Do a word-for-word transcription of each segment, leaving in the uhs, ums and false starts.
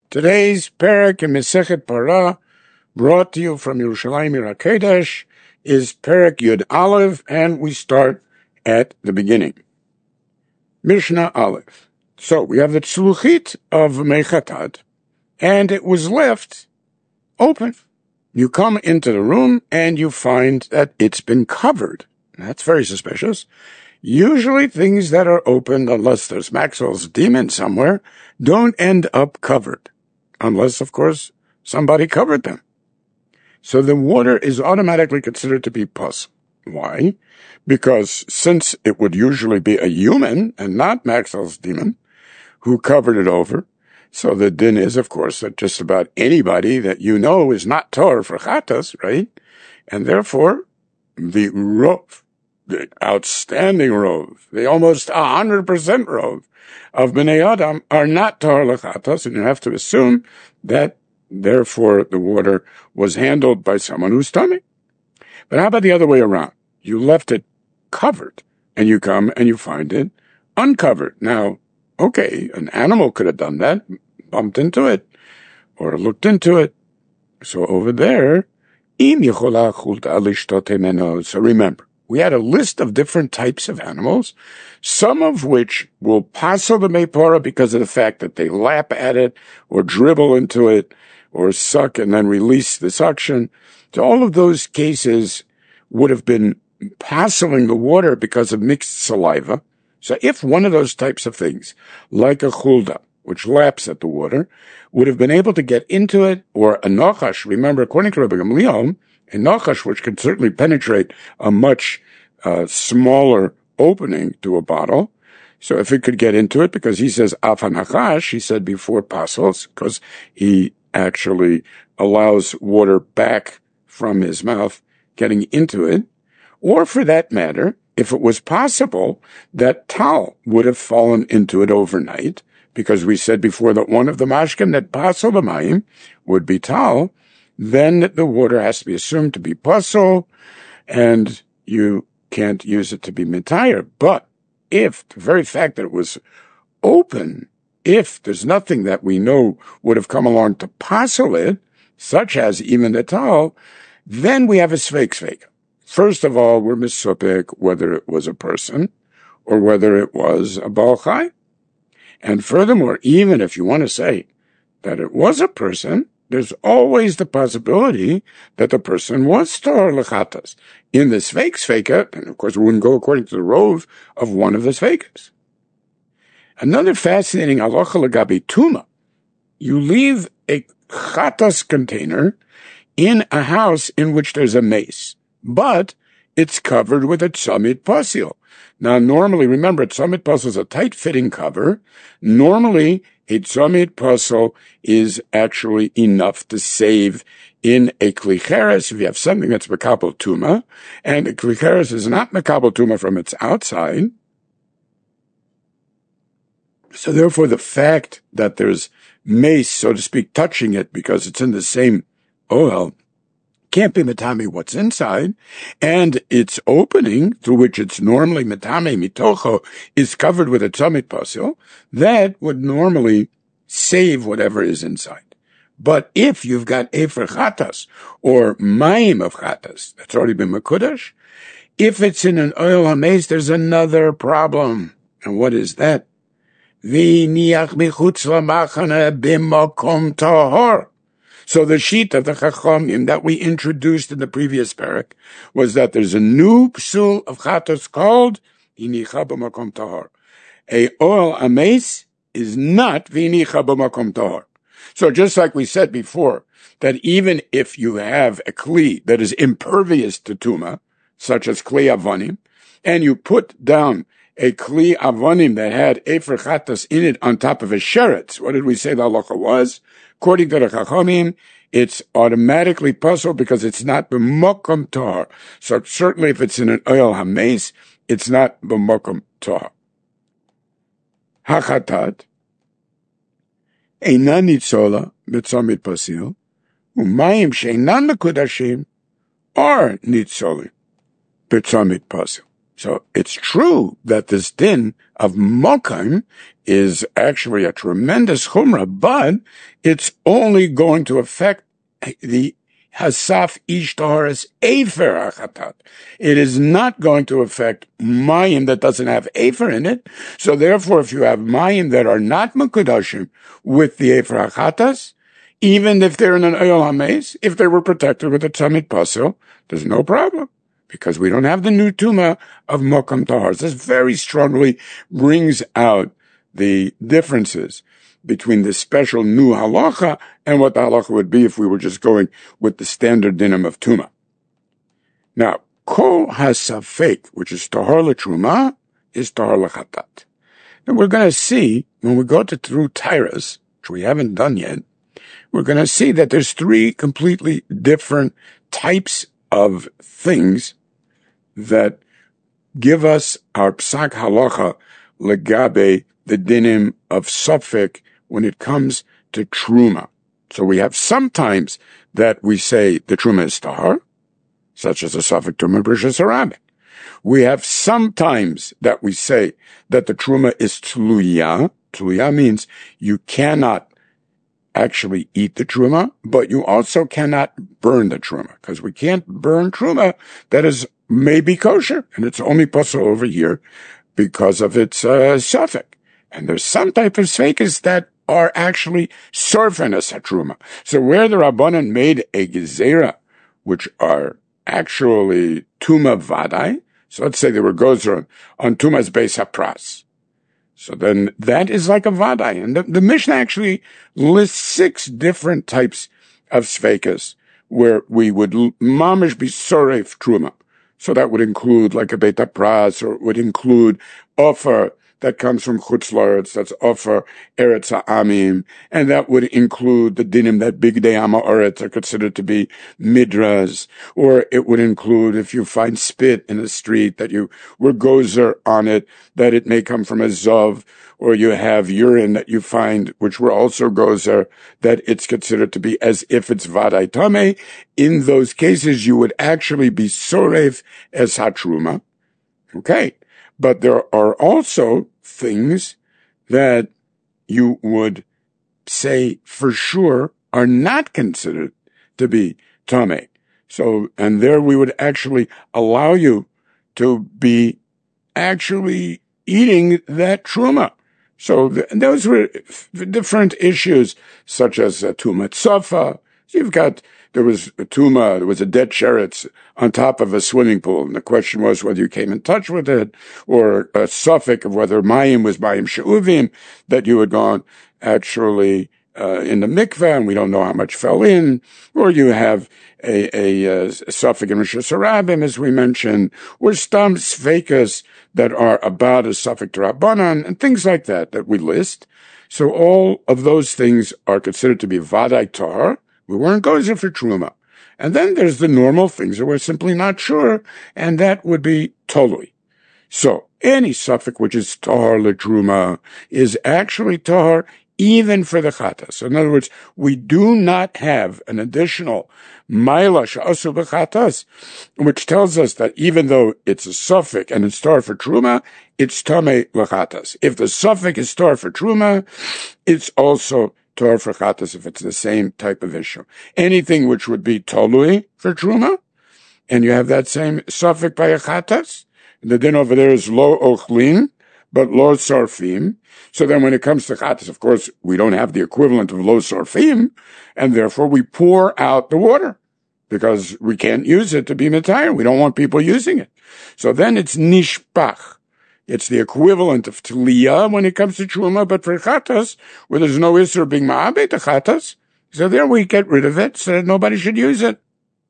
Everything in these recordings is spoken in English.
Today's Perek in Masechet Parah, brought to you from Yerushalayim Ir HaKodesh, is Perek Yud Aleph, and we start at the beginning. Mishnah Aleph. So we have the tzluchit of Mechatat, and it was left open. You come into the room and you find that it's been covered. That's very suspicious. Usually things that are opened, unless there's Maxwell's demon somewhere, don't end up covered. Unless, of course, somebody covered them. So the water is automatically considered to be pus. Why? Because since it would usually be a human and not Maxwell's demon who covered it over, so the din is, of course, that just about anybody that you know is not Torah for Chatas, right? And therefore, the rov, the outstanding rov, the almost one hundred percent rov of Bnei Adam are not Torah l'Chatas, and you have to assume that, therefore, the water was handled by someone who's tummy. But how about the other way around? You left it covered, and you come and you find it uncovered. Now, okay, an animal could have done that, bumped into it, or looked into it. So over there, so remember, we had a list of different types of animals, some of which will passel the Meipora because of the fact that they lap at it, or dribble into it, or suck and then release the suction. So all of those cases would have been passeling the water because of mixed saliva. So if one of those types of things, like a chulda, which laps at the water, would have been able to get into it, or a nachash, remember, according to Rabbi Gamliel, a nachash, which can certainly penetrate a much uh, smaller opening to a bottle. So if it could get into it, because he says afanachash, he said before pasels, because he actually allows water back from his mouth getting into it, or for that matter, if it was possible that tal would have fallen into it overnight, because we said before that one of the mashkim that pasel the mayim would be tal, then the water has to be assumed to be pasel, and you can't use it to be mitayr. But if the very fact that it was open, if there's nothing that we know would have come along to pasel it, such as even the tal, then we have a sveik sveik. First of all, we're misupik whether it was a person or whether it was a Baal Chai. And furthermore, even if you want to say that it was a person, there's always the possibility that the person was Torah l'Chatas. In the Sveik Sveika, and of course it wouldn't go according to the rov of one of the Sveikas. Another fascinating halacha l'gabi tuma. You leave a Chatas container in a house in which there's a mace, but it's covered with a tzamid pasil. Now, normally, remember, a tzamid pasil is a tight-fitting cover. Normally, a tzamid pasil is actually enough to save in a klicheres if you have something that's mekabel tuma, and a klicheres is not mekabel tuma from its outside. So therefore, the fact that there's mace, so to speak, touching it because it's in the same oil, can't be metame what's inside, and its opening, through which it's normally metame mitocho, is covered with a tzamid pasil, that would normally save whatever is inside. But if you've got efer chatas, or mayim of chatas, that's already been mekudash, if it's in an oil hamaze, there's another problem. And what is that? V'niach michutz lamachana b'makom tahor. So the sheet of the Chachamim that we introduced in the previous parak was that there's a new psul of chatas called Inicha b'makom tahor. A oil ames is not V'inicha b'makom tahor. So just like we said before, that even if you have a kli that is impervious to tuma, such as kli avonim, and you put down a kli avonim that had efer chatas in it on top of a sheretz, what did we say the halacha was? According to the Chachamim, it's automatically puzzled because it's not b'mokum tahor. So certainly if it's in an oil hames, it's not b'mokum tahor. Hachatat eina nitzola b'tzamid pasil umayim she'einan mekudashim are nitzolim b'tzamid pasil. So it's true that this din of mokim is actually a tremendous chumrah, but it's only going to affect the hasaf ish taharas efer hachatat. It is not going to affect mayim that doesn't have efer in it. So therefore, if you have mayim that are not mekudashim with the efer hachatas, even if they're in an oil hameis, if they were protected with a tzamid pasul, there's no problem, because we don't have the new tuma of mokam tahars. This very strongly brings out the differences between the special new halacha and what the halacha would be if we were just going with the standard dinim of tuma. Now, kol hasafek, which is tahar l'truma, is tahar l'chatat. Now we're going to see, when we go to through Tyrus, which we haven't done yet, we're going to see that there's three completely different types of things that give us our psak halacha legabe the dinim of safek when it comes to truma. So we have sometimes that we say the truma is tahar, such as a safek truma b'rishus harabim. We have sometimes that we say that the truma is tluya. Tluya means you cannot actually eat the truma, but you also cannot burn the truma, because we can't burn truma that is maybe kosher, and it's only possible over here because of its uh, safek. And there's some type of sfekas that are actually sorfen as a truma. So where the Rabbanan made a gezerah, which are actually tuma vadai, so let's say they were gozer on tumas beis hapras. So then that is like a vadai. And the, the Mishnah actually lists six different types of sfekas where we would mamish be soref truma. So that would include like a beit hapras, or it would include offer that comes from chutz la'aretz, that's offer eretz ha'amim, and that would include the dinim that bigdei ha'ma'aretz are considered to be midras, or it would include if you find spit in the street that you were gozer on it, that it may come from a zov, or you have urine that you find, which were also gozer, that it's considered to be as if it's vadai tameh. In those cases, you would actually be soref as hatruma. Okay. But there are also things that you would say for sure are not considered to be tameh. So, and there we would actually allow you to be actually eating that truma. So th- those were f- different issues, such as uh, tuma tzafa. So you've got, there was a tuma, there was a dead sheretz on top of a swimming pool, and the question was whether you came in touch with it, or a suffix of whether mayim was mayim she'uvim, that you had gone actually uh, in the mikveh, and we don't know how much fell in, or you have a, a, a suffix in rishus harabim, as we mentioned, or stam sfekas that are about a suffix rabbanan, and things like that that we list. So all of those things are considered to be vadai tar. We weren't gozer for truma. And then there's the normal things that we're simply not sure, and that would be totally. So any suffix which is tahar l'truma is actually tahar even for the chatas. So in other words, we do not have an additional maila she'asu b'chatas, which tells us that even though it's a suffix and it's tahar for truma, it's tameh l'chatas. If the suffix is tahar for truma, it's also tahar for chatas if it's the same type of issue. Anything which would be tolui for truma, and you have that same suffix by a chatas, the din over there is lo ochlin, but lo sarfim. So then when it comes to chatas, of course, we don't have the equivalent of lo sarfim, and therefore we pour out the water, because we can't use it to be mitayr. We don't want people using it. So then it's nishpach. It's the equivalent of tliyah when it comes to truma, but for chatas, where there's no isur being ma'abed to chatas, so there we get rid of it so that nobody should use it.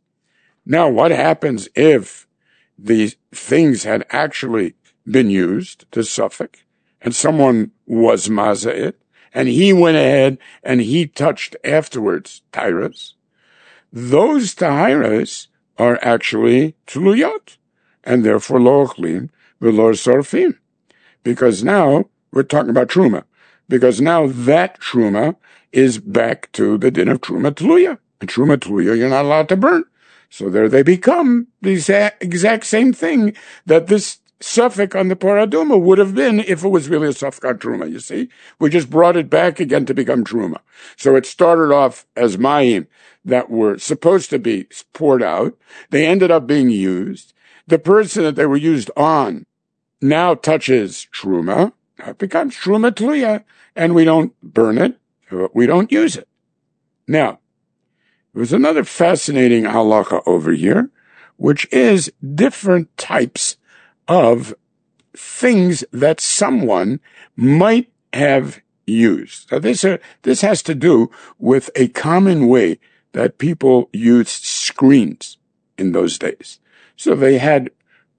Now, what happens if the things had actually been used to suffix, and someone was maza it, and he went ahead and he touched afterwards tyras? Those tyras are actually tluyot, and therefore lo ochlin v'lo sarfim, because now we're talking about truma, because now that truma is back to the din of truma tluya. And truma tluya you're not allowed to burn. So there they become the exact, exact same thing that this suffix on the paraduma would have been if it was really a suffix on truma, you see? We just brought it back again to become truma. So it started off as mayim that were supposed to be poured out. They ended up being used. The person that they were used on now touches truma. It becomes truma tluya, and we don't burn it. We don't use it. Now, there's another fascinating halacha over here, which is different types of things that someone might have used. So this, uh, this has to do with a common way that people used screens in those days. So they had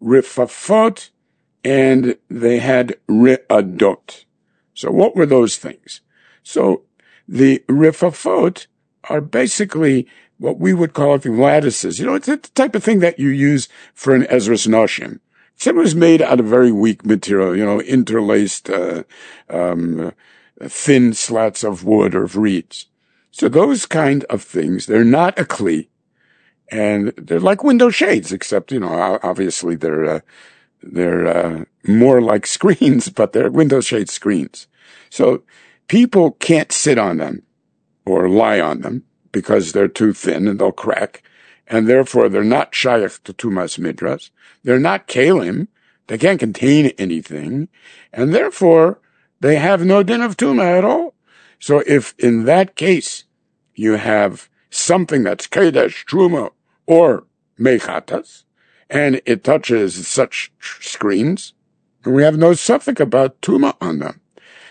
rifafot and they had ri'adot. So what were those things? So the rifafot are basically what we would call lattices. You know, it's the type of thing that you use for an Ezras Noshim. It was made out of very weak material, you know, interlaced, uh, um, thin slats of wood or of reeds. So those kind of things, they're not a kli, and they're like window shades, except, you know, obviously they're, uh, they're, uh, more like screens, but they're window shade screens. So people can't sit on them or lie on them because they're too thin and they'll crack. And therefore, they're not shayach to tumas midras. They're not kalim. They can't contain anything. And therefore, they have no din of tuma at all. So if in that case, you have something that's kedesh, truma, or mechatas, and it touches such screens, we have no suffix about tuma on them.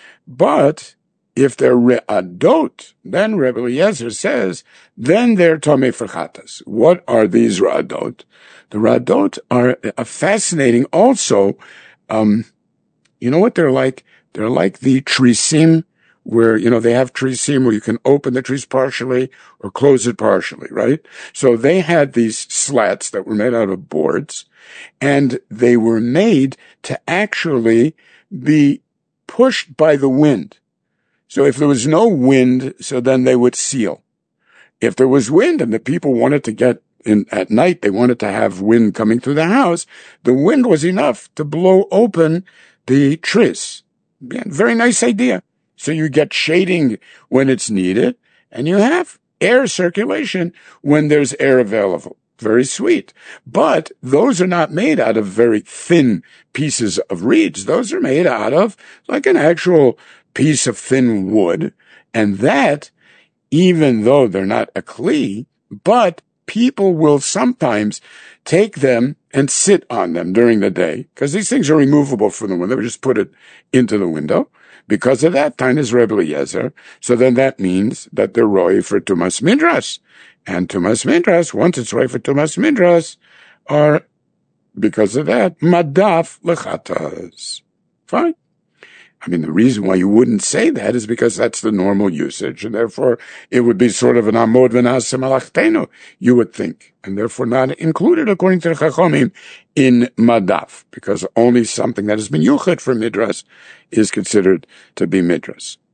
But if they're re'adot, then Rebbe Eliezer says, then they're tomei for chatas. What are these re'adot? The re'adot are a fascinating also, um, you know what they're like? They're like the trisim, where, you know, they have trisim where you can open the trees partially or close it partially, right? So they had these slats that were made out of boards, and they were made to actually be pushed by the wind. So if there was no wind, so then they would seal. If there was wind and the people wanted to get in at night, they wanted to have wind coming through the house, the wind was enough to blow open the tris. Yeah, very nice idea. So you get shading when it's needed, and you have air circulation when there's air available. Very sweet. But those are not made out of very thin pieces of reeds. Those are made out of like an actual piece of thin wood. And that, even though they're not a kli, but people will sometimes take them and sit on them during the day, because these things are removable from the window. They just put it into the window. Because of that, time is Rebbe Eliezer. So then that means that they're roi for tumas midras. And tumas midras, once it's roi for tumas midras, are, because of that, madaf lechatas. Fine. I mean, the reason why you wouldn't say that is because that's the normal usage, and therefore it would be sort of an amod v'naseh malachtenu, you would think, and therefore not included, according to the Chachomim, in madaf, because only something that has been yuchet for midras is considered to be midras.